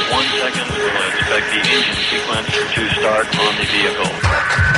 1 second. We'll expect the engine sequence to start on the vehicle.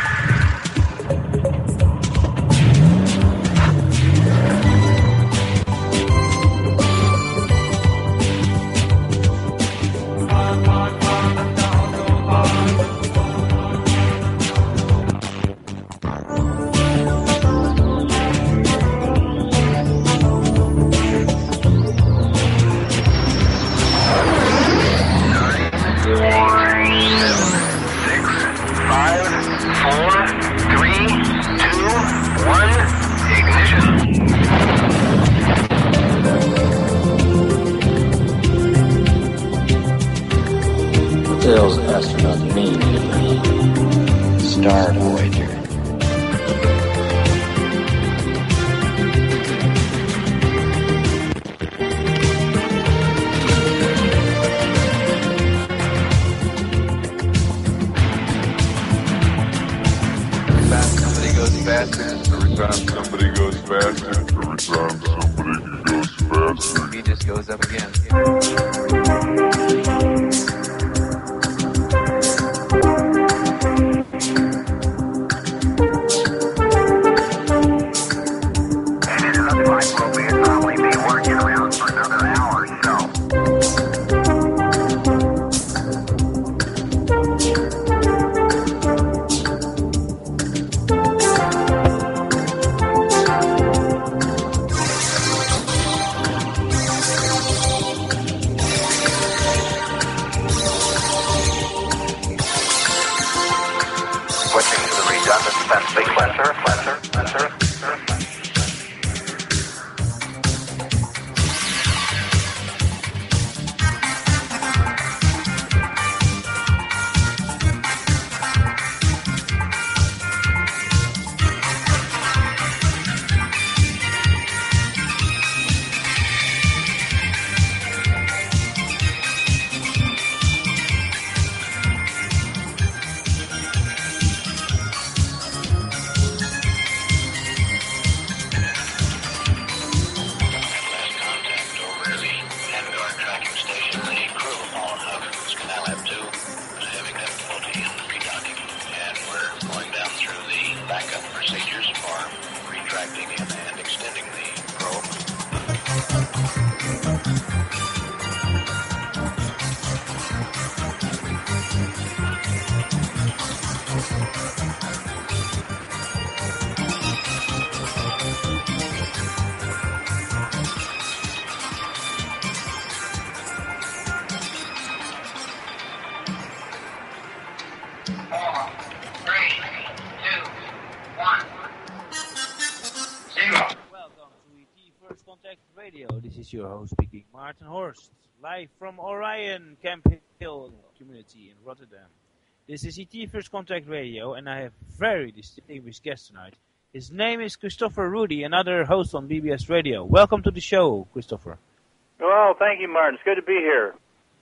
Your host speaking, Martin Horst, live from Orion Camp Hill community in Rotterdam. This is ET First Contact Radio, and I have a very distinguished guest tonight. His name is Christopher Rudy, another host on BBS Radio. Welcome to the show, Christopher. Well, thank you, Martin. It's good to be here.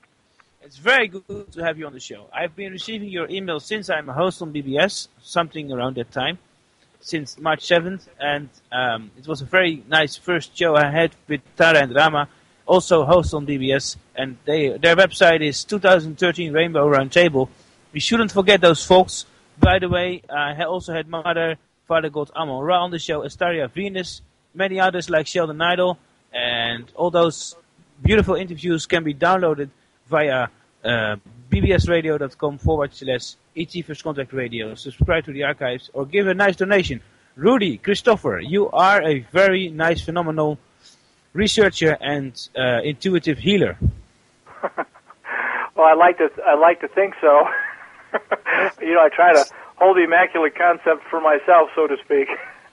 It's very good to have you on the show. I've been receiving your emails since I'm a host on BBS, something around that time, since March 7th, and it was a very nice first show I had with Tara and Rama, also hosts on BBS, and their website is 2013 Rainbow Roundtable. We shouldn't forget those folks. By the way, I also had Mother, Father God Amon-Ra on the show, Astaria Venus, many others like Sheldon Idol, and all those beautiful interviews can be downloaded via bbsradio.com/ET First Contact Radio. Subscribe to the archives or give a nice donation. Rudy, Christopher, you are a very nice, phenomenal researcher and intuitive healer. Well, I like to think so. I try to hold the immaculate concept for myself, so to speak.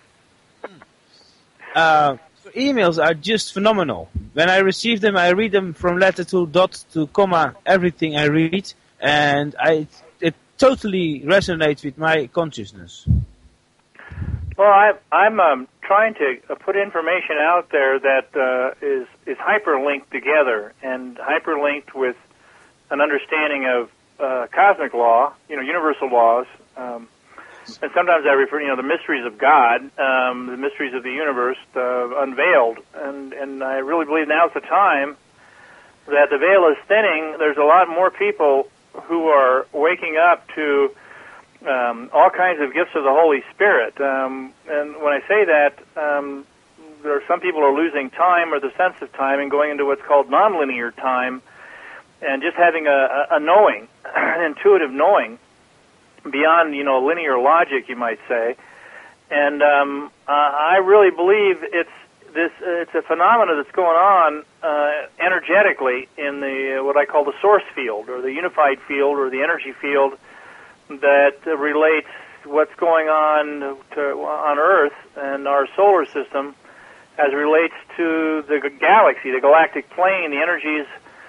Emails are just phenomenal. When I receive them, I read them from letter to dot to comma, everything I read, and it totally resonates with my consciousness. Well, I'm trying to put information out there that is hyperlinked together and hyperlinked with an understanding of cosmic law, universal laws. And sometimes I refer, the mysteries of God, the mysteries of the universe unveiled. And I really believe now's the time that the veil is thinning. There's a lot more people who are waking up to all kinds of gifts of the Holy Spirit. And when I say that, there are some people who are losing time or the sense of time and going into what's called nonlinear time, and just having a knowing, an intuitive knowing beyond, linear logic, you might say. And I really believe it's a phenomenon that's going on energetically in the what I call the source field, or the unified field, or the energy field that relates what's going on on Earth and our solar system as it relates to the galaxy, the galactic plane, the energies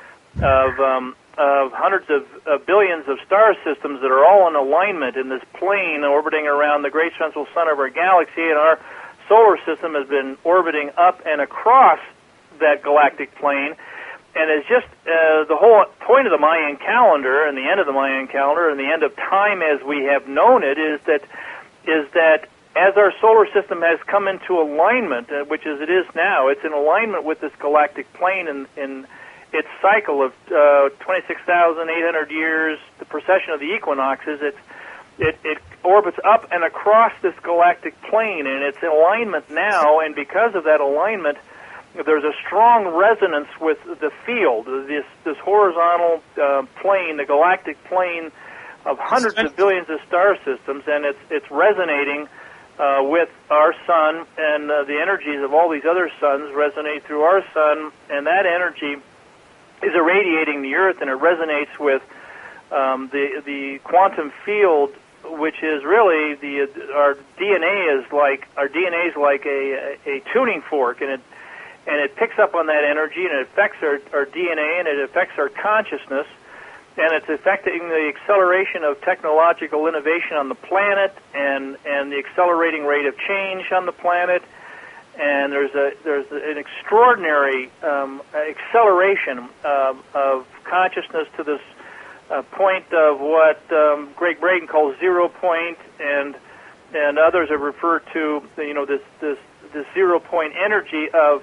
of hundreds of billions of star systems that are all in alignment in this plane orbiting around the great central sun of our galaxy, and our solar system has been orbiting up and across that galactic plane. And it's just the whole point of the Mayan calendar and the end of the Mayan calendar and the end of time as we have known it is that as our solar system has come into alignment, which is it is now, it's in alignment with this galactic plane in its cycle of 26,800 years, the precession of the equinoxes. It orbits up and across this galactic plane, and it's in alignment now, and because of that alignment, there's a strong resonance with the field, this horizontal plane, the galactic plane of hundreds of billions of star systems, and it's resonating with our sun, and the energies of all these other suns resonate through our sun, and that energy is irradiating the Earth, and it resonates with the quantum field, which is really our DNA is like a tuning fork, and it picks up on that energy, and it affects our DNA, and it affects our consciousness, and it's affecting the acceleration of technological innovation on the planet, and the accelerating rate of change on the planet. And there's an extraordinary acceleration of consciousness to this point of what Greg Braden calls 0 point, and others have referred to this 0 point energy of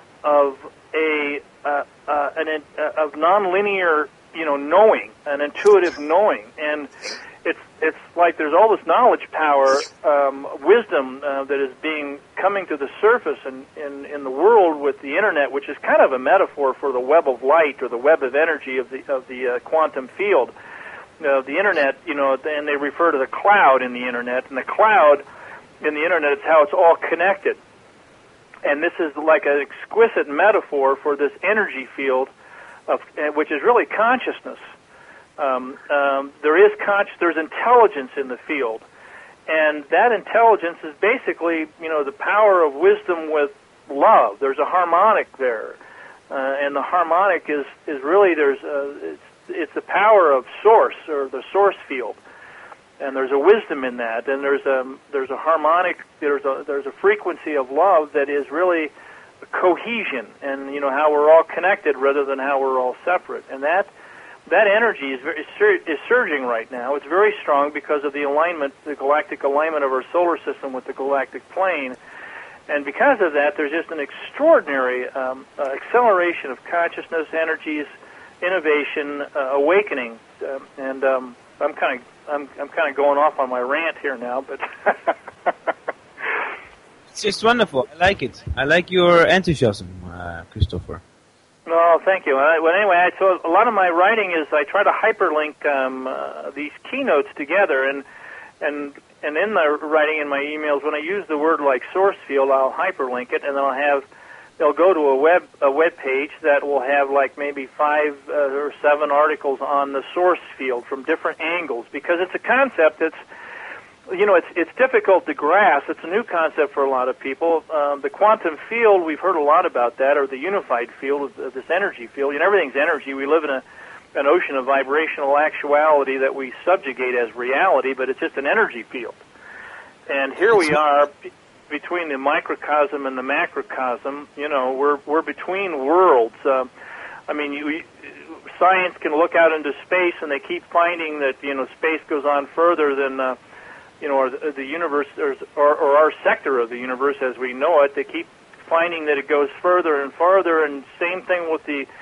nonlinear knowing, an intuitive knowing, and it's like there's all this knowledge power, wisdom that is coming to the surface in the world with the internet, which is kind of a metaphor for the web of light or the web of energy of the quantum field. The internet, and they refer to the cloud in the internet, and the cloud in the internet is how it's all connected. And this is like an exquisite metaphor for this energy field, which is really consciousness. There's intelligence in the field, and that intelligence is basically, the power of wisdom with love. There's a harmonic there, and the harmonic is really it's the power of source, or the source field, and there's a wisdom in that, and there's a harmonic, there's a frequency of love that is really cohesion, and how we're all connected rather than how we're all separate, and that energy is surging right now. It's very strong because of the alignment, the galactic alignment of our solar system with the galactic plane. And because of that, there's just an extraordinary acceleration of consciousness, energies, innovation, awakening. And I'm kind of going off on my rant here now, but it's just wonderful. I like it. I like your enthusiasm, Christopher. No, thank you. Anyway, so a lot of my writing is I try to hyperlink these keynotes together, and in the writing in my emails, when I use the word like source field, I'll hyperlink it, and then they'll go to a web page that will have like maybe 5 or 7 articles on the source field from different angles, because it's a concept that's it's difficult to grasp. It's a new concept for a lot of people. The quantum field, we've heard a lot about that, or the unified field, this energy field. Everything's energy. We live in an ocean of vibrational actuality that we subjugate as reality, but it's just an energy field. And here we are between the microcosm and the macrocosm. We're between worlds. Science can look out into space, and they keep finding that space goes on further than or the universe, or our sector of the universe as we know it. They keep finding that it goes further and farther, and same thing with the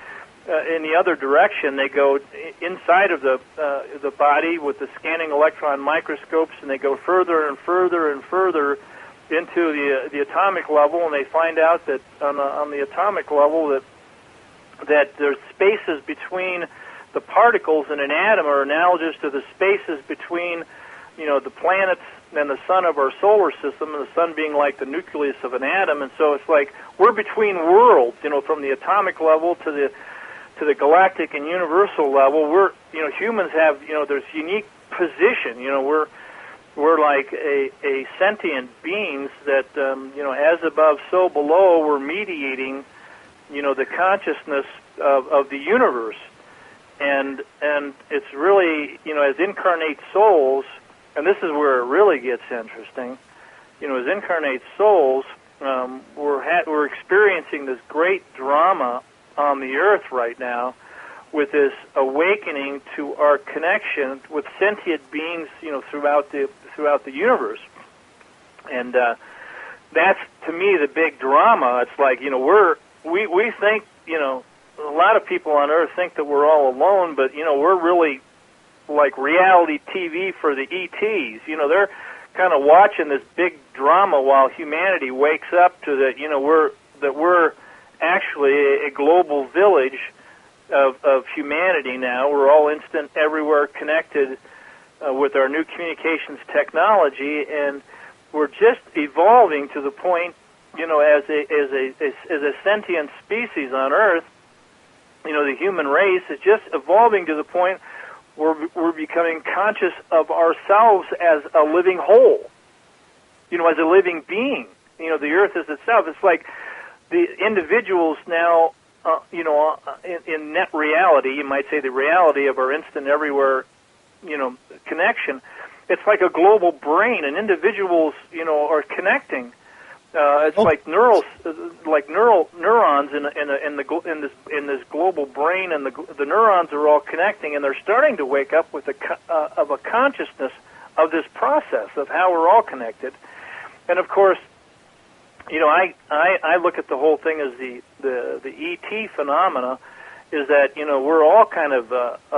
in the other direction. They go inside of the body with the scanning electron microscopes, and they go further and further and further into the atomic level, and they find out that on the atomic level that there's spaces between the particles in an atom are analogous to the spaces between, the planets and the sun of our solar system, and the sun being like the nucleus of an atom. And so it's like we're between worlds, from the atomic level to the galactic and universal level. We're, humans have, there's unique position. We're like a sentient beings that, as above, so below. We're mediating, the consciousness of the universe. And it's really, as incarnate souls, and this is where it really gets interesting, as incarnate souls, we're experiencing this great drama on the earth right now with this awakening to our connection with sentient beings, throughout the universe. And that's, to me, the big drama. It's like, we think, a lot of people on Earth think that we're all alone, but, we're really like reality TV for the ETs. They're kind of watching this big drama while humanity wakes up to that, we're actually a global village of humanity now. We're all instant, everywhere connected with our new communications technology, and we're just evolving to the point, as a sentient species on Earth. The human race is just evolving to the point where we're becoming conscious of ourselves as a living whole, as a living being. The Earth is itself. It's like the individuals now, in net reality, you might say the reality of our instant everywhere, connection. It's like a global brain, and individuals, are connecting. It's like neurons in this global brain, and the neurons are all connecting, and they're starting to wake up with a consciousness of this process of how we're all connected. And of course, I look at the whole thing as the ET phenomena, is that we're all kind of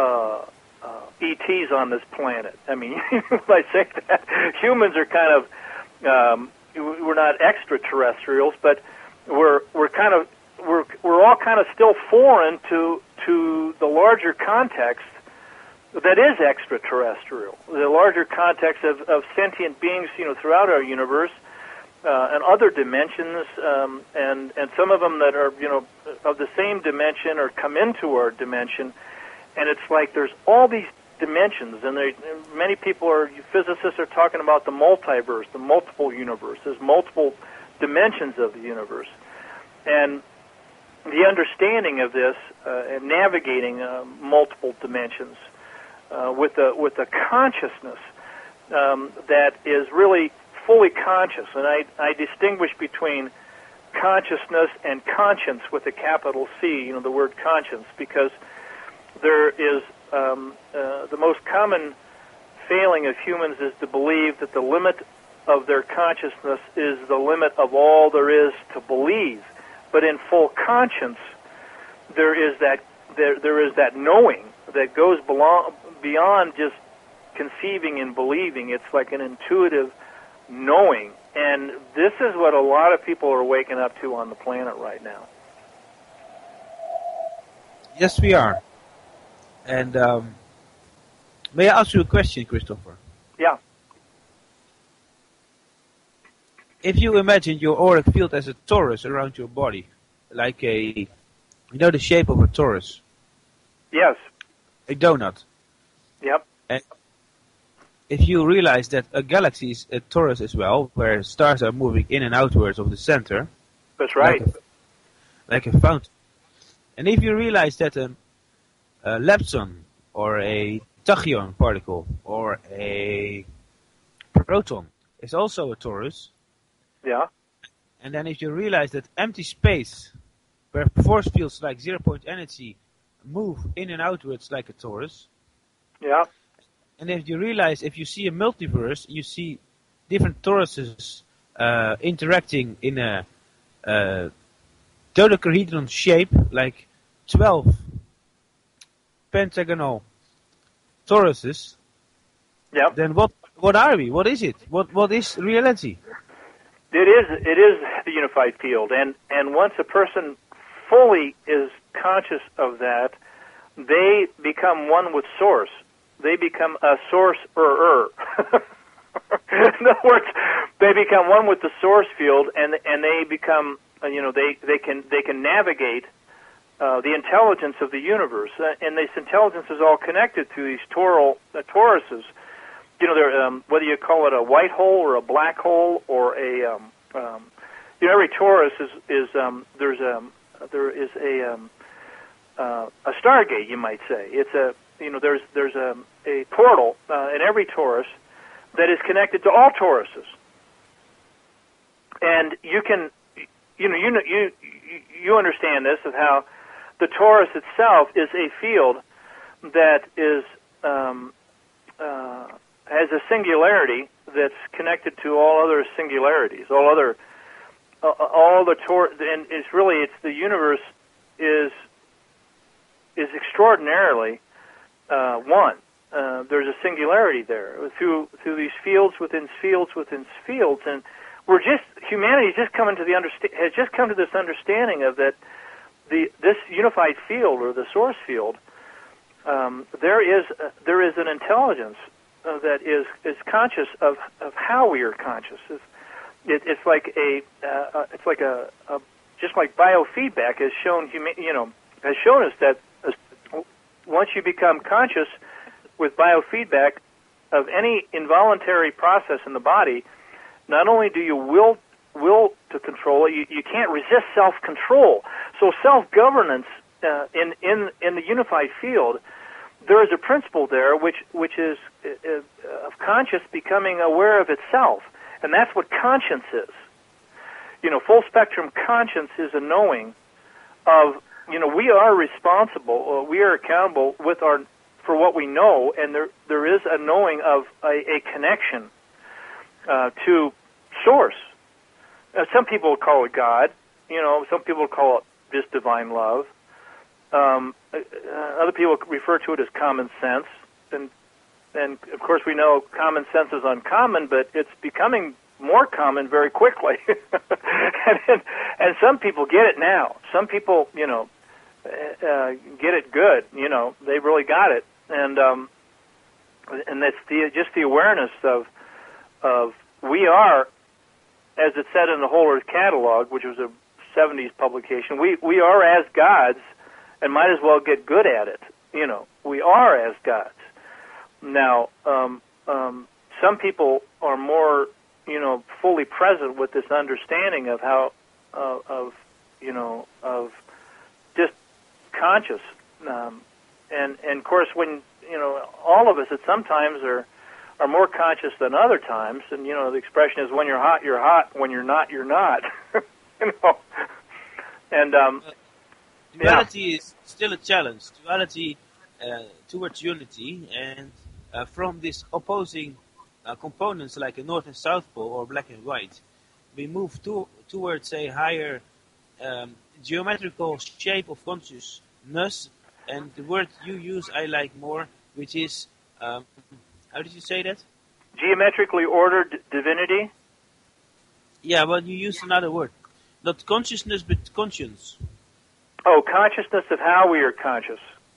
ETs on this planet. I mean, when I say that, humans are kind of we're not extraterrestrials, but we're all kind of still foreign to the larger context that is extraterrestrial, the larger context of sentient beings, throughout our universe, and other dimensions, and some of them that are, of the same dimension or come into our dimension, and it's like there's all these dimensions, and many physicists are talking about the multiverse, the multiple universe. There's multiple dimensions of the universe, and the understanding of this and navigating multiple dimensions with a consciousness that is really fully conscious. And I distinguish between consciousness and conscience with a capital C, the word conscience, because there is the most common failing of humans is to believe that the limit of their consciousness is the limit of all there is to believe. But in full conscience, there is that knowing that goes beyond just conceiving and believing. It's like an intuitive knowing, and this is what a lot of people are waking up to on the planet right now. Yes, we are. And may I ask you a question, Christopher? Yeah. If you imagine your auric field as a torus around your body, like the shape of a torus. Yes. A donut. Yep. And if you realize that a galaxy is a torus as well, where stars are moving in and outwards of the center. That's right. Like a fountain. And if you realize that a lepton or a tachyon particle or a proton is also a torus. Yeah. And then if you realize that empty space where force fields like zero-point energy move in and outwards like a torus. Yeah. And if you realize, if you see a multiverse, you see different toruses interacting in a dodecahedron shape, like 12 pentagonal toruses, Yep. then what are we? What is it? What is reality? It is the unified field, and once a person fully is conscious of that, they become one with Source. They become a source-er. In other words, they become one with the source field, and they become they can navigate the intelligence of the universe, and this intelligence is all connected to these toruses. They're, whether you call it a white hole or a black hole or a every torus is there is a stargate, you might say. It's a there's a portal in every torus that is connected to all toruses, and you can you understand this, of how the torus itself is a field that is has a singularity that's connected to all other singularities, all the and it's the universe is extraordinarily one. There's a singularity there through these fields within fields within fields, and humanity has just come to this understanding of that this unified field, or the source field, there is an intelligence that is conscious of how we are conscious. It's like just like biofeedback has shown us that once you become conscious with biofeedback of any involuntary process in the body, not only do you will to control it, you can't resist self-control. So self-governance in the unified field, there is a principle there which is of conscious becoming aware of itself, and that's what conscience is. Full spectrum conscience is a knowing of we are responsible, we are accountable for what we know, and there is a knowing of a connection to Source. Some people call it God. Some people call it just divine love. Other people refer to it as common sense, and of course we know common sense is uncommon, but it's becoming more common very quickly. and some people get it now. Some people, get it good. They really got it, and that's just the awareness of we are, as it said in the Whole Earth Catalog, which was a 70s publication. We are as gods, and might as well get good at it. We are as gods. Now, some people are more, fully present with this understanding of how, of just conscious. And of course, when, all of us at sometimes are more conscious than other times, and, the expression is when you're hot, when you're not, you're not. And, duality is still a challenge. Duality towards unity, and from these opposing components like a north and south pole or black and white, we move towards a higher geometrical shape of consciousness. And the word you use I like more, which is, how did you say that? Geometrically ordered divinity? Yeah, well, you used another word. Not consciousness, but conscience. Oh, consciousness of how we are conscious.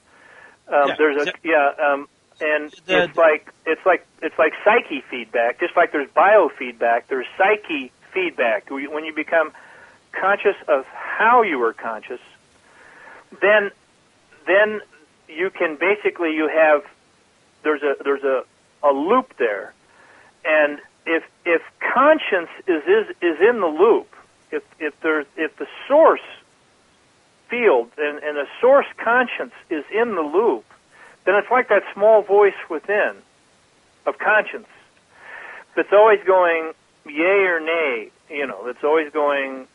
It's like psyche feedback. Just like there's biofeedback, there's psyche feedback. When you become conscious of how you are conscious, then you can basically there's a loop there, and if conscience is in the loop, if the source field and the source conscience is in the loop, then it's like that small voice within of conscience that's always going yay or nay. That's always going.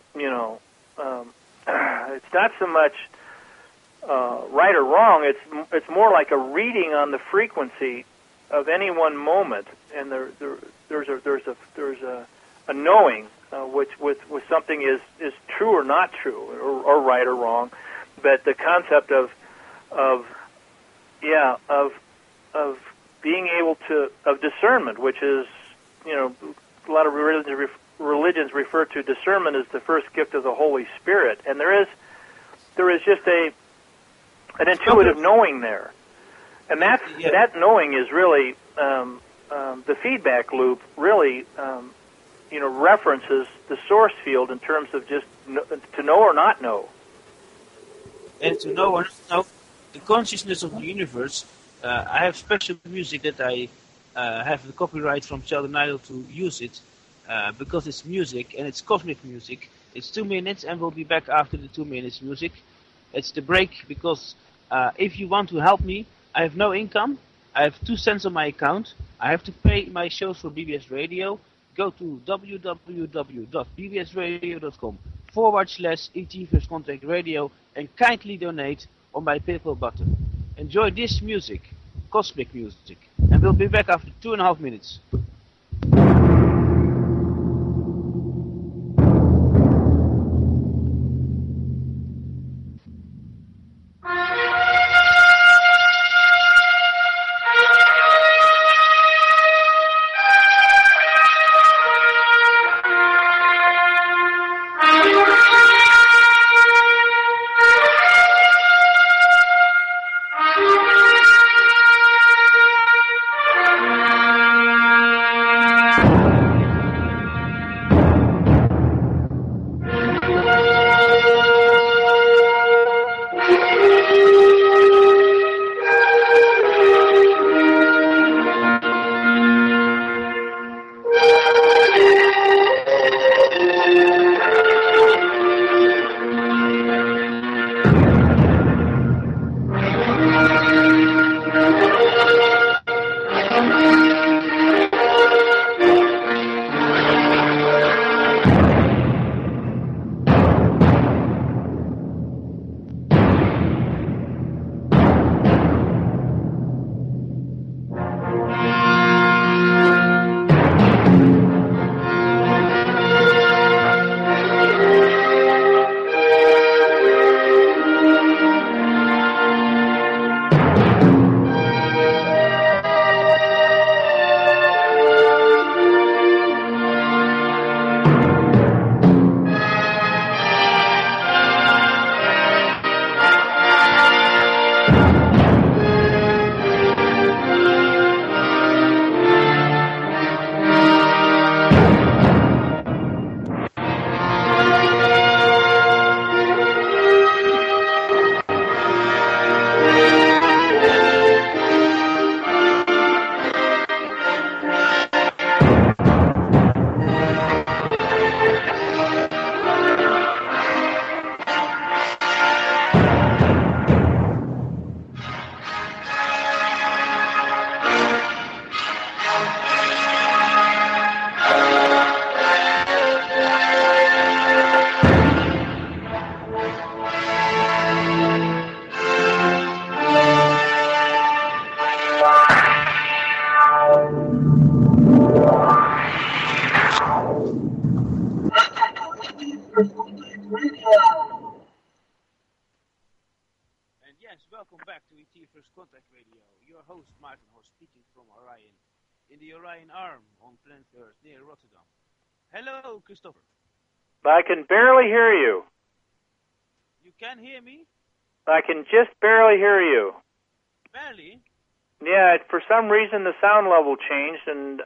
It's not so much right or wrong. It's more like a reading on the frequency of any one moment, and there's a knowing which with something is true or not true, or right or wrong. But the concept of of being able to, of discernment, which is, a lot of religions refer to discernment as the first gift of the Holy Spirit, and there is just an intuitive knowing there, and that knowing is really the feedback loop. Really, references the source field in terms of just to know or not know. And to know or not know the consciousness of the universe. I have special music that I have the copyright from Sheldon Idle to use it because it's music and it's cosmic music. It's 2 minutes and we'll be back after the 2 minutes music. It's the break because if you want to help me, I have no income. I have 2 cents on my account. I have to pay my shows for BBS Radio. Go to www.bbsradio.com/ET First Contact Radio and kindly donate on my PayPal button. Enjoy this music, cosmic music, and we'll be back after 2.5 minutes. Welcome back to ET First Contact Radio. Your host, Martin Horst, speaking from Orion, in the Orion Arm on planet Earth near Rotterdam. Hello, Christopher. I can barely hear you. You can hear me? I can just barely hear you. Barely? Yeah, for some reason the sound level changed, and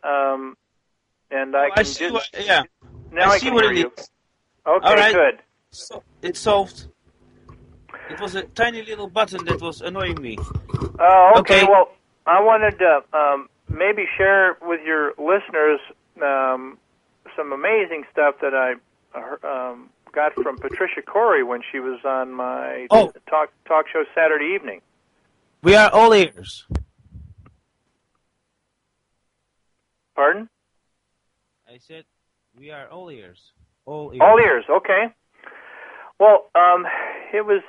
I can see just... Now I can what hear it you. is. Okay, all right. Good. So, it's solved. It was a tiny little button that was annoying me. Oh, okay. Okay. Well, I wanted to maybe share with your listeners some amazing stuff that I got from Patricia Corey when she was on my talk show Saturday evening. We are all ears. Pardon? I said we are all ears. All ears. All ears. Okay. Well, it was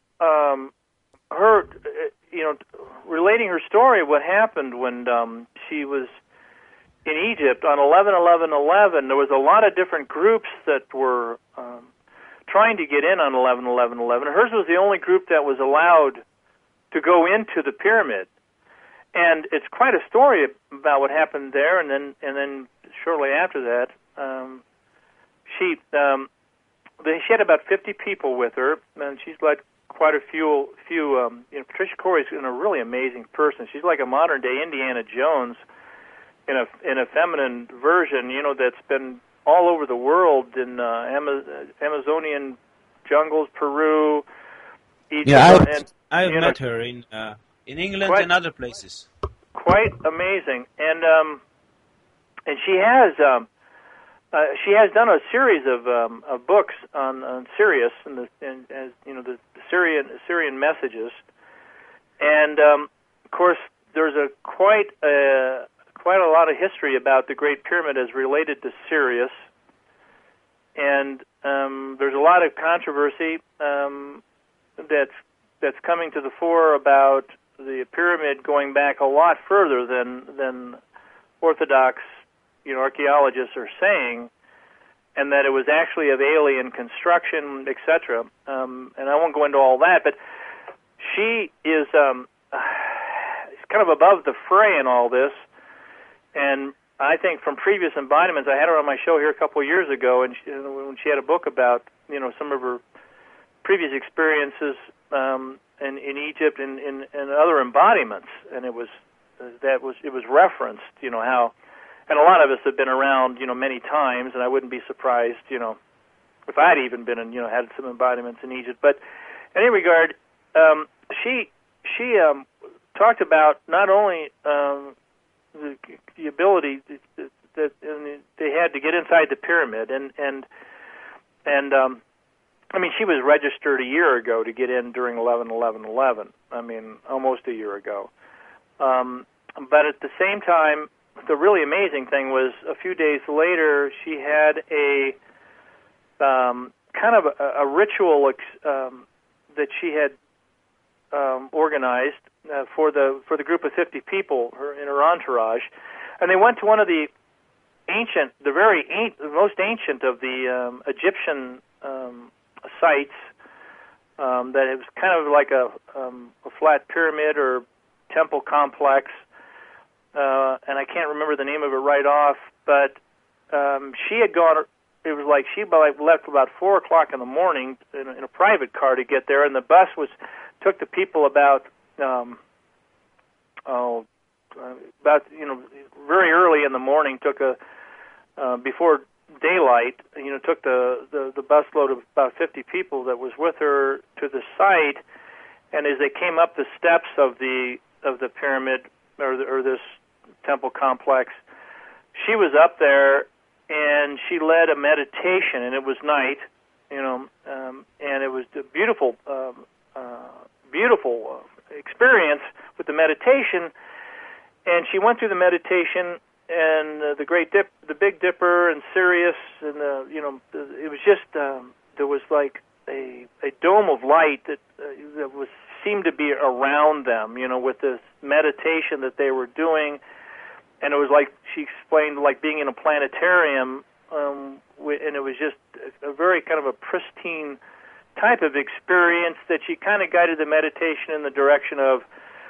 her, relating her story of what happened when she was in Egypt on 11/11/11. There was a lot of different groups that were trying to get in on 11/11/11. Hers was the only group that was allowed to go into the pyramid. And it's quite a story about what happened there. And then shortly after that, she had about 50 people with her, and she's led quite a few. Patricia Corey's a really amazing person. She's like a modern day Indiana Jones in a feminine version. That's been all over the world in Amazonian jungles, Peru, Egypt. Yeah, I've met her in England and other places. Quite amazing, and she has done a series of books on Sirius and the Syrian messages, and of course there's quite a lot of history about the Great Pyramid as related to Sirius, and there's a lot of controversy that's coming to the fore about the pyramid going back a lot further than Orthodox archaeologists are saying, and that it was actually of alien construction, etc. And I won't go into all that, but she is kind of above the fray in all this, and I think from previous embodiments, I had her on my show here a couple of years ago, and when she had a book about some of her previous experiences in Egypt and other embodiments, and it was referenced, how, and a lot of us have been around, many times, and I wouldn't be surprised, if I'd even been in, had some embodiments in Egypt. But in any regard, she talked about not only the ability that they had to get inside the pyramid, and I mean, she was registered a year ago to get in during 11/11/11. I mean, almost a year ago. But at the same time, the really amazing thing was a few days later, she had a kind of a ritual that she had organized for the group of 50 people in her entourage, and they went to one of the most ancient of the Egyptian sites, that it was kind of like a flat pyramid or temple complex, and I can't remember the name of it right off, but she had gone, it was like she left about 4 o'clock in the morning in a private car to get there, and the bus took the people about very early in the morning, before daylight, took the busload of about 50 people that was with her to the site, and as they came up the steps of the pyramid or this temple complex, she was up there and she led a meditation, and it was night, and it was a beautiful experience with the meditation, and she went through the meditation. And the Big Dipper, and Sirius, and it was just there was like a dome of light that seemed to be around them, with this meditation that they were doing, and it was like she explained, like being in a planetarium, and it was just a very kind of a pristine type of experience that she kind of guided the meditation in the direction of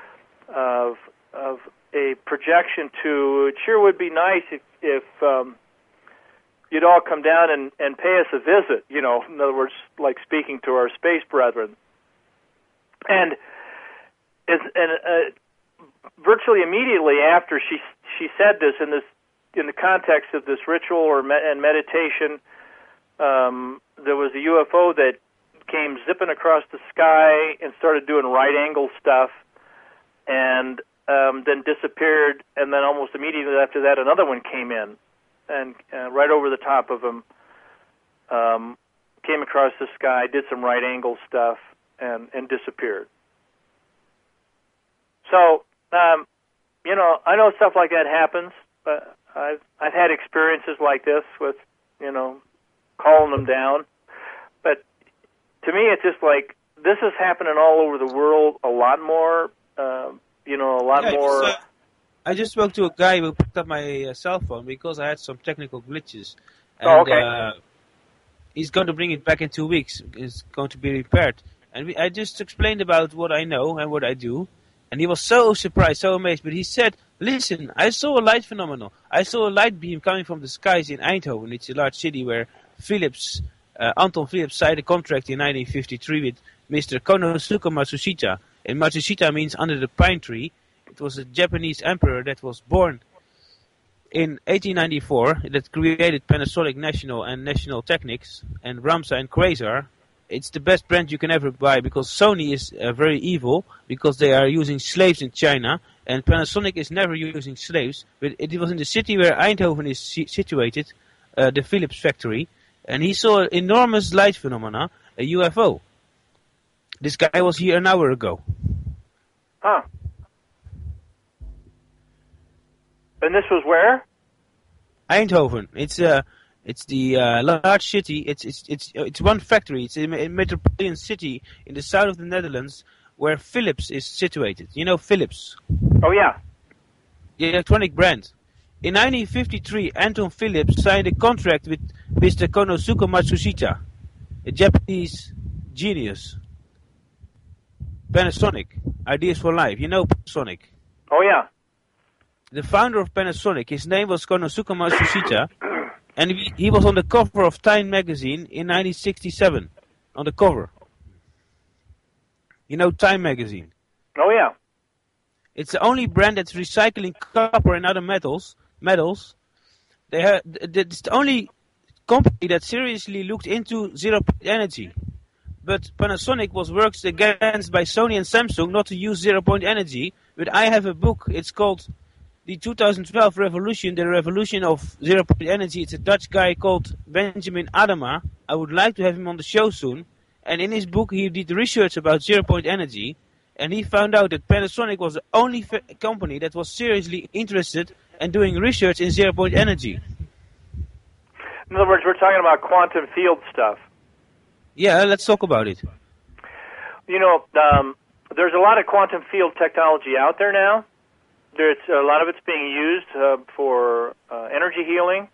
a projection to. It sure would be nice if you'd all come down and pay us a visit, in other words, like speaking to our space brethren. And virtually immediately after she said this in the context of this ritual and meditation, there was a UFO that came zipping across the sky and started doing right angle stuff, and then disappeared, and then almost immediately after that, another one came in, and right over the top of him, came across the sky, did some right angle stuff, and disappeared. So, I know stuff like that happens, but I've had experiences like this with, calling them down. But to me, it's just like, this is happening all over the world a lot more, a lot more. I just spoke to a guy who picked up my cell phone because I had some technical glitches. And, he's going to bring it back in 2 weeks. It's going to be repaired. And I just explained about what I know and what I do. And he was so surprised, so amazed. But he said, listen, I saw a light phenomenon. I saw a light beam coming from the skies in Eindhoven. It's a large city where Anton Philips signed a contract in 1953 with Mr. Konosuke Matsushita. And Matsushita means under the pine tree. It was a Japanese emperor that was born in 1894 that created Panasonic National and National Technics and Ramsa and Quasar. It's the best brand you can ever buy because Sony is very evil because they are using slaves in China and Panasonic is never using slaves. But it was in the city where Eindhoven is situated, the Philips factory, and he saw an enormous light phenomena, a UFO. This guy was here an hour ago. Huh. And this was where? Eindhoven. It's the large city. It's one factory. It's a metropolitan city in the south of the Netherlands where Philips is situated. You know Philips? Oh yeah. The electronic brand. In 1953, Anton Philips signed a contract with Mr. Konosuke Matsushita, a Japanese genius. Panasonic, ideas for life. You know Panasonic? Oh yeah. The founder of Panasonic, his name was Konosuke Matsushita, and he was on the cover of Time magazine in 1967. On the cover. You know Time magazine? Oh yeah. It's the only brand that's recycling copper and other metals. It's the only company that seriously looked into zero-point energy. But Panasonic was worked against by Sony and Samsung not to use zero-point energy. But I have a book. It's called The 2012 Revolution, the Revolution of Zero-Point Energy. It's a Dutch guy called Benjamin Adema. I would like to have him on the show soon. And in his book, he did research about zero-point energy. And he found out that Panasonic was the only company that was seriously interested in doing research in zero-point energy. In other words, we're talking about quantum field stuff. Yeah, let's talk about it. You know, there's a lot of quantum field technology out there now. There's a lot of it's being used for energy healing.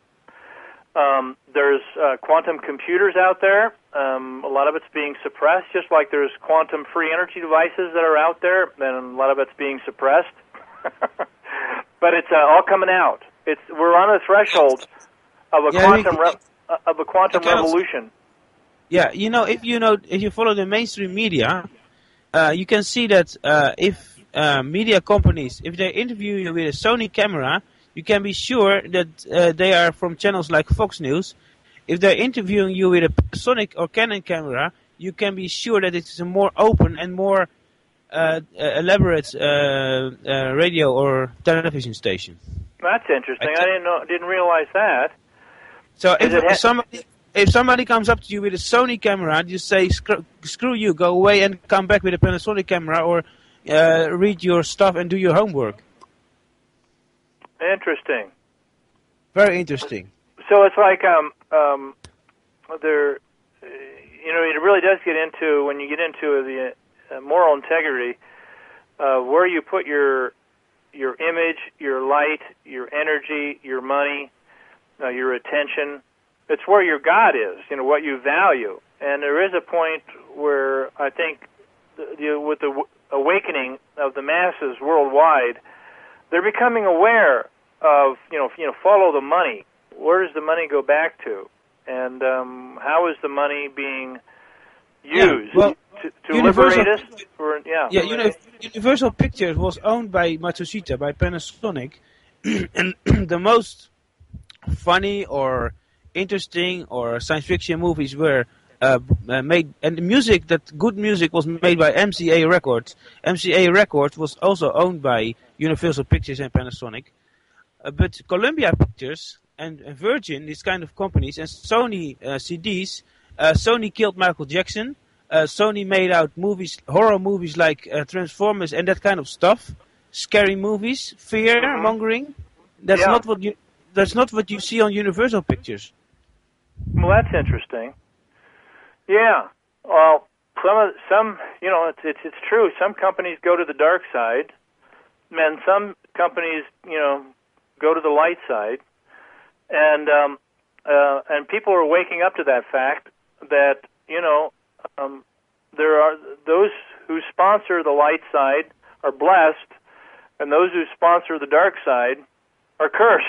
There's quantum computers out there. A lot of it's being suppressed, just like there's quantum free energy devices that are out there, and a lot of it's being suppressed. But it's all coming out. We're on the threshold of a quantum revolution. Yeah, if you follow the mainstream media, you can see that if media companies, if they interview you with a Sony camera, you can be sure that they are from channels like Fox News. If they're interviewing you with a Panasonic or Canon camera, you can be sure that it's a more open and more elaborate radio or television station. That's interesting. I didn't realize that. So if somebody comes up to you with a Sony camera, you say, screw you, go away and come back with a Panasonic camera, or read your stuff and do your homework. Interesting. Very interesting. So it's like there, it really does get into, when you get into the moral integrity, where you put your image, your light, your energy, your money, your attention. It's where your God is, what you value. And there is a point where I think with the awakening of the masses worldwide, they're becoming aware of, follow the money. Where does the money go back to? And how is the money being used to liberate us? Universal Pictures was owned by Matsushita, by Panasonic, and the most funny or interesting or science fiction movies were made, and good music was made by MCA Records. MCA Records was also owned by Universal Pictures and Panasonic, but Columbia Pictures and Virgin, these kind of companies, and Sony CDs, Sony killed Michael Jackson. Sony made out movies, horror movies like Transformers and that kind of stuff, scary movies, fear mongering. That's not what you see on Universal Pictures. Well, that's interesting. Yeah. Well, some it's true. Some companies go to the dark side, and some companies, go to the light side, and people are waking up to that fact that there are those who sponsor the light side are blessed, and those who sponsor the dark side are cursed.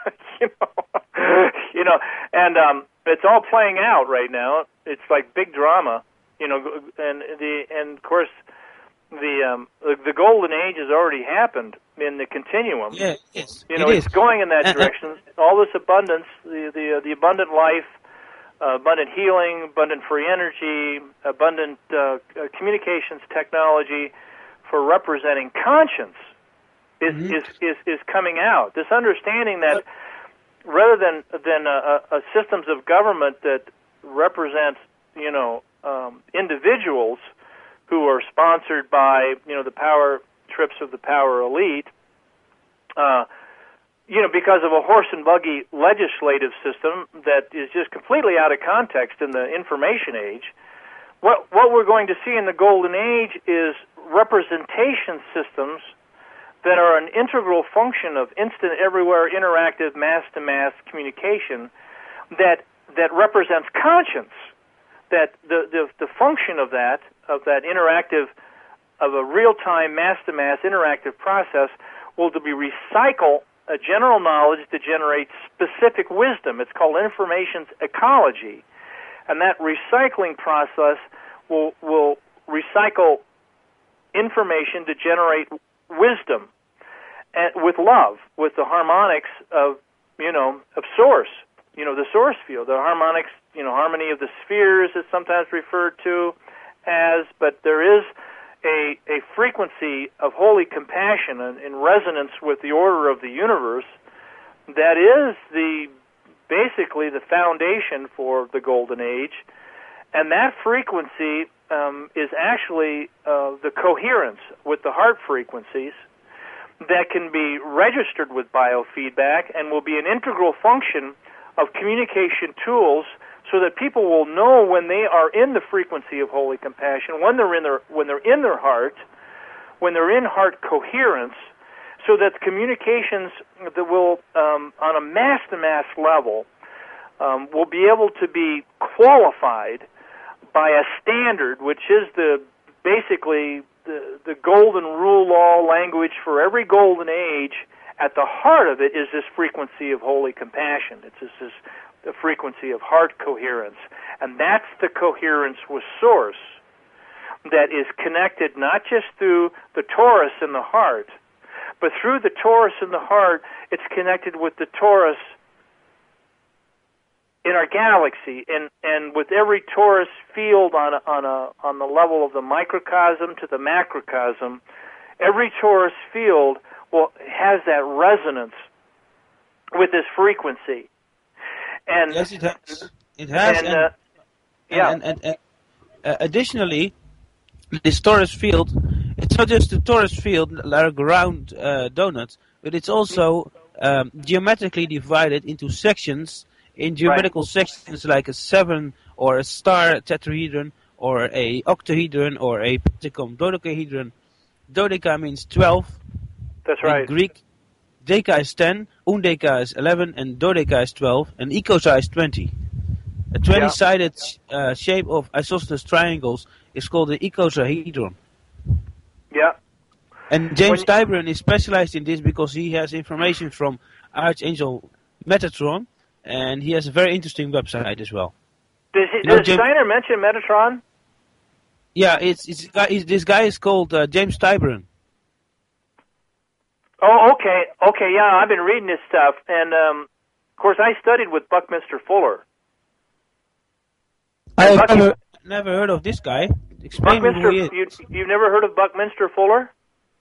And it's all playing out right now. It's like big drama, and of course the golden age has already happened in the continuum. Yeah, yes, it's going in that direction. All this abundance, the abundant life, abundant healing, abundant free energy, abundant communications technology for representing conscience is coming out. This understanding that rather than systems of government that represent individuals who are sponsored by the power trips of the power elite, because of a horse and buggy legislative system that is just completely out of context in the information age. What we're going to see in the golden age is representation systems that are an integral function of instant, everywhere, interactive, mass-to-mass communication that represents conscience. That the function of that interactive, of a real-time, mass-to-mass interactive process will to be recycle a general knowledge to generate specific wisdom. It's called information's ecology. And that recycling process will recycle information to generate wisdom, and with love, with the harmonics of source, the source field, the harmonics, harmony of the spheres is sometimes referred to as, but there is a frequency of holy compassion in resonance with the order of the universe that is basically the foundation for the golden age, and that frequency is actually the coherence with the heart frequencies that can be registered with biofeedback and will be an integral function of communication tools so that people will know when they are in the frequency of holy compassion, when they're in their heart, when they're in heart coherence, so that communications that will, on a mass-to-mass level, will be able to be qualified by a standard, which is basically the golden rule law language for every golden age. At the heart of it is this frequency of holy compassion. It's the frequency of heart coherence. And that's the coherence with Source that is connected not just through the torus in the heart, but through the torus in the heart, it's connected with the torus in our galaxy, and with every torus field on the level of the microcosm to the macrocosm, every torus field has that resonance with this frequency. And yes, it has. It has. And additionally, this torus field, it's not just a torus field like a round donut, but it's also geometrically divided into sections. In geometrical sections like a 7 or a star tetrahedron or a octahedron or a pentacon dodecahedron. Dodeca means 12. That's right. In Greek, deca is 10, undeca is 11, and dodeca is 12, and icosa is 20. A 20-sided shape of isosceles triangles is called the icosahedron. Yeah. And James Tybran is specialized in this because he has information from Archangel Metatron, and he has a very interesting website as well. Does Steiner mention Metatron? Yeah, this guy is called James Tybran. Oh, okay. Okay, yeah, I've been reading this stuff, and of course I studied with Buckminster Fuller. I've never heard of this guy. Explain who he is. You've never heard of Buckminster Fuller?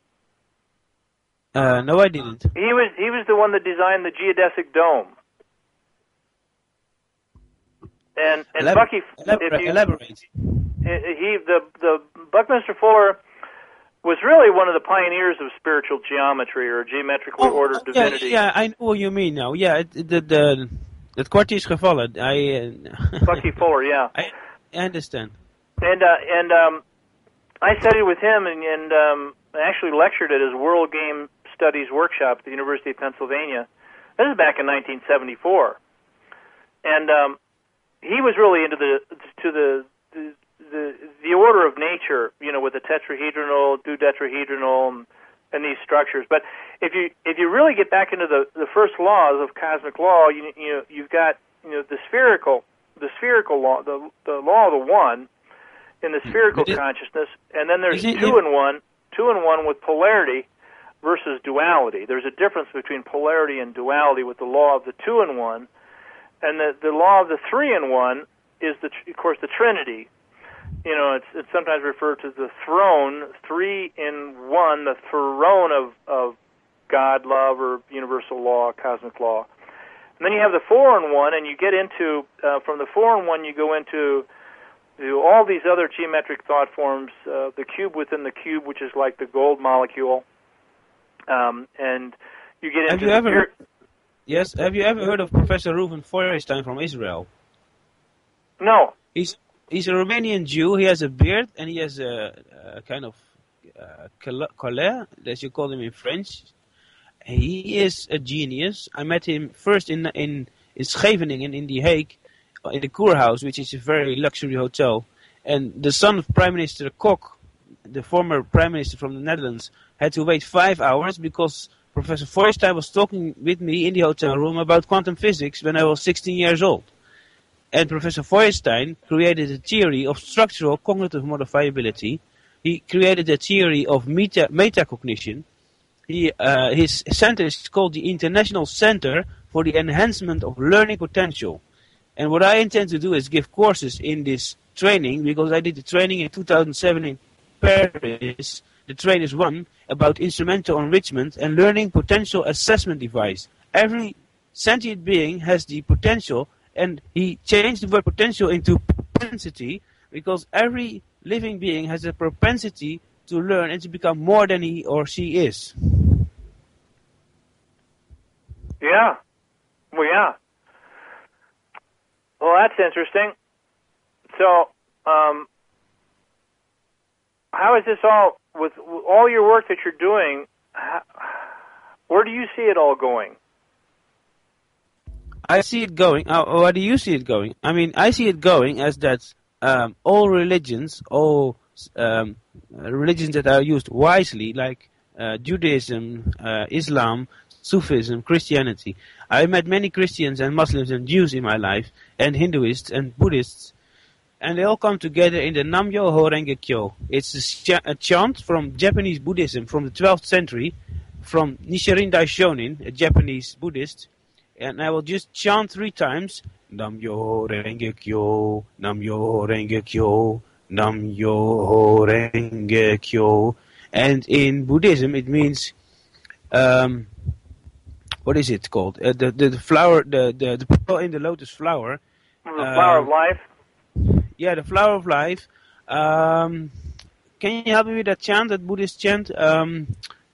No, I didn't. He was the one that designed the geodesic dome. And Bucky, elaborate. The Buckminster Fuller was really one of the pioneers of spiritual geometry or geometrically ordered divinity. Yeah, I know what you mean now. Yeah, het kwartje is gevallen. Bucky Fuller, yeah. I understand. And I studied with him and actually lectured at his World Game Studies workshop at the University of Pennsylvania. This is back in 1974. And he was really into the the order of nature, with the tetrahedral, dodecahedral, and these structures. But if you really get back into the first laws of cosmic law, you've got the spherical law, the law of the one in the spherical consciousness, and then there's two in one with polarity versus duality. There's a difference between polarity and duality with the law of the two in one, and the law of the three in one is of course the Trinity. It's sometimes referred to the throne, three in one, the throne of God, love, or universal law, cosmic law. And then you have the four in one, and you get into, from the four in one, you go into all these other geometric thought forms, the cube within the cube, which is like the gold molecule, and you get into... Have you ever heard of Professor Reuven Feuerstein from Israel? No. He's a Romanian Jew. He has a beard, and he has a kind of colère, as you call him in French. He is a genius. I met him first in Scheveningen, in The Hague, in the Kurhaus, which is a very luxury hotel. And the son of Prime Minister Kok, the former Prime Minister from the Netherlands, had to wait 5 hours because Professor Feuerstein was talking with me in the hotel room about quantum physics when I was 16 years old. And Professor Feuerstein created a theory of structural cognitive modifiability. He created a theory of metacognition. His center is called the International Center for the Enhancement of Learning Potential. And what I intend to do is give courses in this training, because I did the training in 2007 in Paris, the Trainers 1, about instrumental enrichment and learning potential assessment device. Every sentient being has the potential, and he changed the word potential into propensity, because every living being has a propensity to learn and to become more than he or she is. Yeah. Well, yeah. Well, that's interesting. So, how is this all, with all your work that you're doing, where do you see it all going? I see it going. Where do you see it going? I mean, I see it going as that all religions, religions that are used wisely, like Judaism, Islam, Sufism, Christianity. I met many Christians and Muslims and Jews in my life, and Hinduists and Buddhists, and they all come together in the Nam-myoho Renge Kyo. It's a chant from Japanese Buddhism from the 12th century, from Nichiren Daishonin, a Japanese Buddhist, and I will just chant 3 times, Nam-myoho Renge Kyo, Nam-myoho Renge Kyo, Nam-myoho Renge Kyo. And in Buddhism it means, what is it called? The flower, the pearl in the lotus flower. The flower of life? Yeah, the flower of life. Can you help me with that chant, that Buddhist chant? Om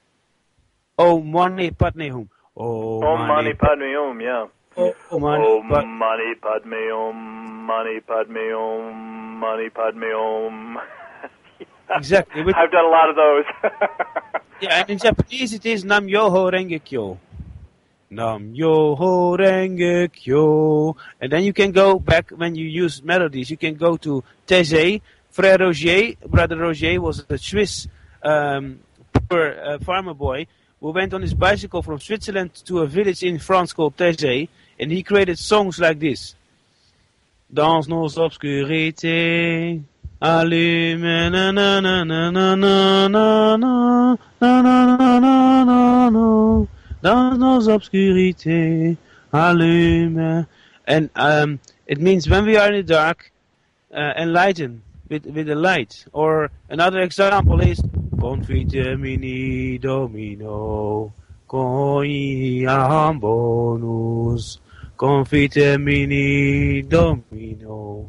Mani Padme Hum. Om Mani Padme Hum, yeah. Om Mani Padme Hum, Mani Padme Hum, Mani Padme Hum. Exactly. I've done a lot of those. Yeah, and in Japanese it is Nam-myoho Renge Kyo. Nam-myoho Renge Kyo. And then you can go back, when you use melodies, you can go to Taizé. Frère Roger, Brother Roger, was a Swiss poor farmer boy who went on his bicycle from Switzerland to a village in France called Taizé, and he created songs like this. Dans nos obscurités, allume na na na na na na na na na na na na. Dans nos obscurités, allume. And it means when we are in the dark, enlighten with the light. Or another example is Confite mini domino, coiam bonus. Confite mini domino,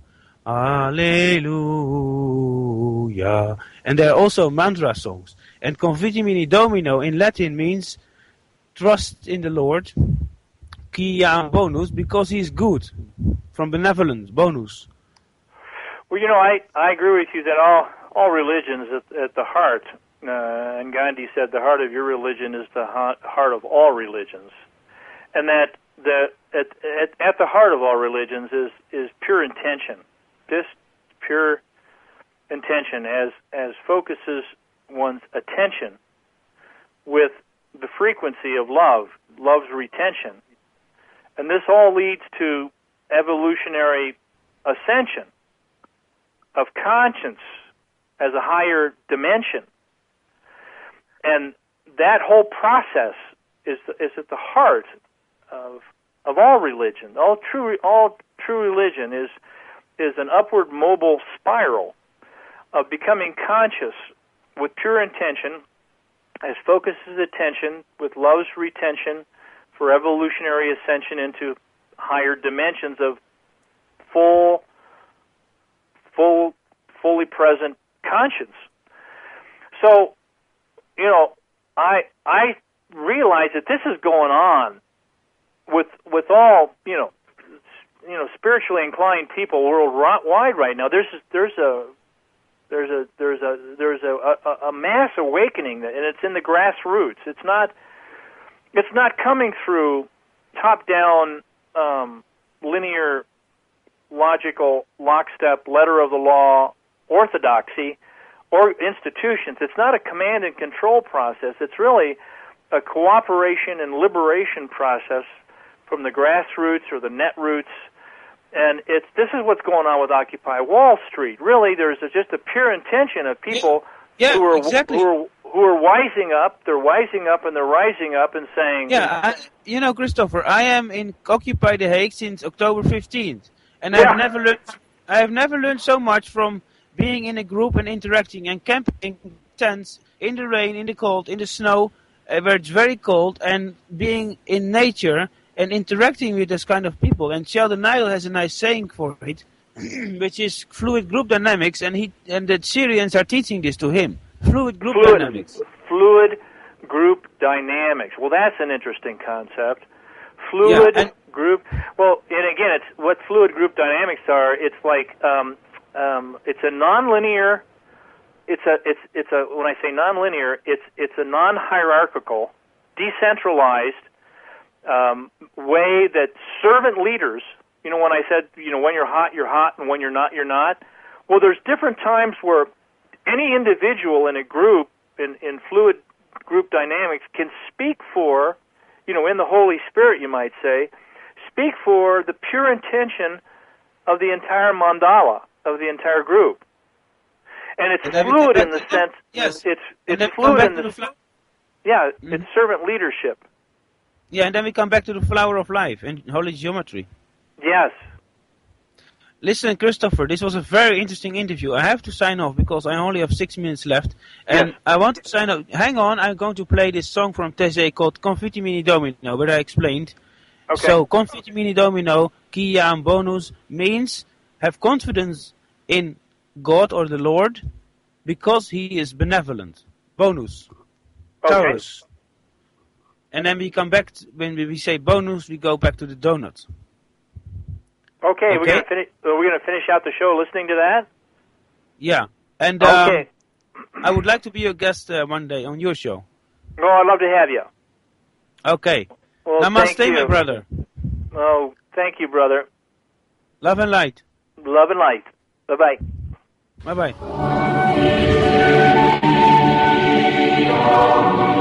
Alleluia. And there are also mantra songs. And Confite mini domino in Latin means trust in the Lord, Kiam bonus, because He is good, from benevolence, bonus. Well, I agree with you that all religions at the heart, and Gandhi said the heart of your religion is the heart of all religions, and that at the heart of all religions is pure intention, just pure intention as focuses one's attention with the frequency of love's retention. And this all leads to evolutionary ascension of conscience as a higher dimension. And that whole process is at the heart of all religion. All true religion is an upward mobile spiral of becoming conscious with pure intention as focuses attention with love's retention for evolutionary ascension into higher dimensions of fully present conscience. So, I realize that this is going on with all spiritually inclined people worldwide right now. There's a mass awakening, and it's in the grassroots. It's not coming through top-down, linear, logical, lockstep, letter of the law, orthodoxy, or institutions. It's not a command and control process. It's really a cooperation and liberation process from the grassroots or the net roots. And this is what's going on with Occupy Wall Street. Really, there's just a pure intention of people who are wising up. They're wising up and they're rising up and saying, Christopher, I am in Occupy The Hague since October 15th, and I have never learned so much from being in a group and interacting and camping in tents in the rain, in the cold, in the snow, where it's very cold, and being in nature and interacting with this kind of people. And Sheldon Nile has a nice saying for it, which is fluid group dynamics, and the Syrians are teaching this to him. Fluid group dynamics. Fluid group dynamics. Well, that's an interesting concept. Fluid group. Well, and again, it's what fluid group dynamics are. It's like it's a nonlinear. It's a when I say nonlinear, it's a non-hierarchical, decentralized way that servant leaders. When I said when you're hot, and when you're not. Well, there's different times where any individual in a group in fluid group dynamics can speak for, in the Holy Spirit, you might say, speak for the pure intention of the entire mandala, of the entire group. And it's fluid in the sense, it's fluid in the sense, it's servant leadership. Yeah, and then we come back to the flower of life and holy geometry. Yes. Listen, Christopher, this was a very interesting interview. I have to sign off because I only have 6 minutes left. And yes. I want to sign off. Hang on, I'm going to play this song from Tese called Confiti Mini Domino, where I explained. Okay. So, Confiti Mini Domino, Kiam Bonus, means have confidence in God or the Lord because He is benevolent. Bonus. Taurus. Okay. And then we come back, when we say bonus, we go back to the donut. Okay, we're gonna finish out the show listening to that. Yeah, and okay. I would like to be your guest one day on your show. Oh, I'd love to have you. Okay. Well, Namaste, my brother. Oh, thank you, brother. Love and light. Love and light. Bye-bye. Bye-bye.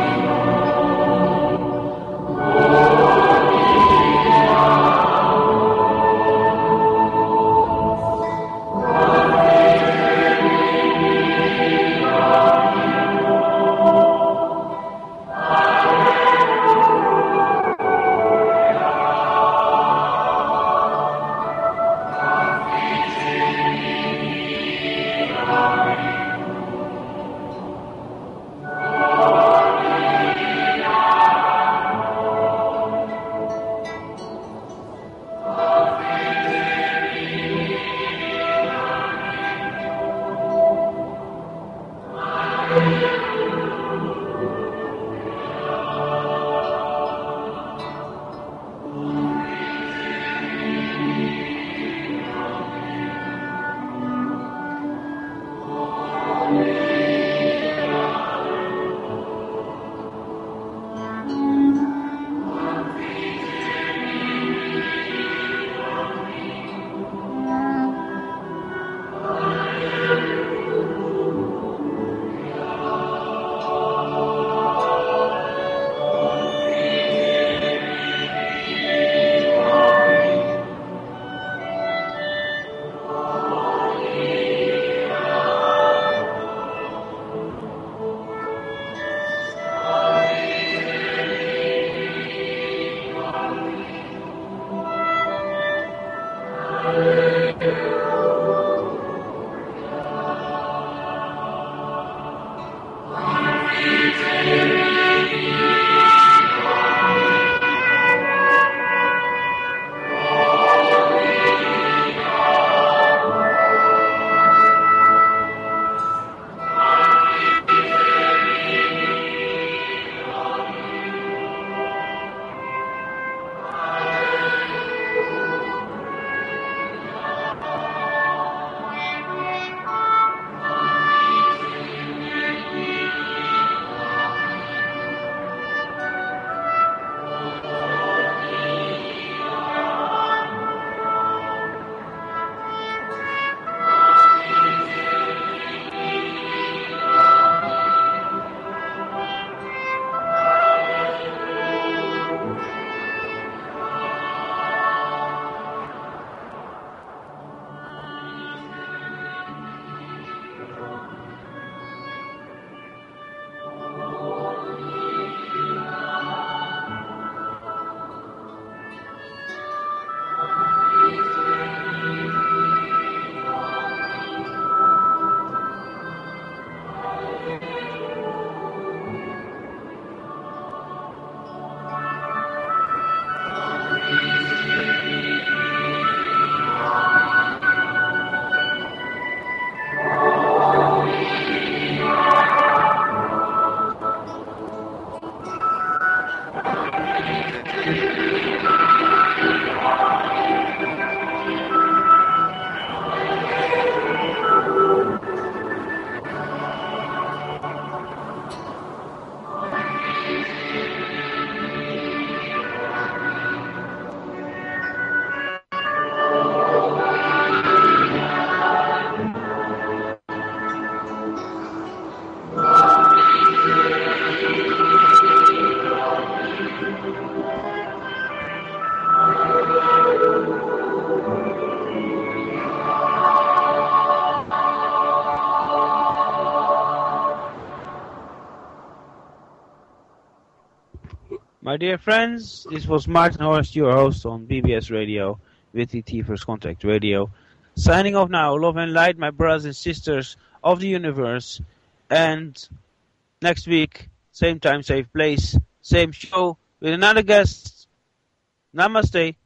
My dear friends, this was Martin Horst, your host on BBS Radio, VTT First Contact Radio. Signing off now. Love and light, my brothers and sisters of the universe. And next week, same time, same place, same show with another guest. Namaste.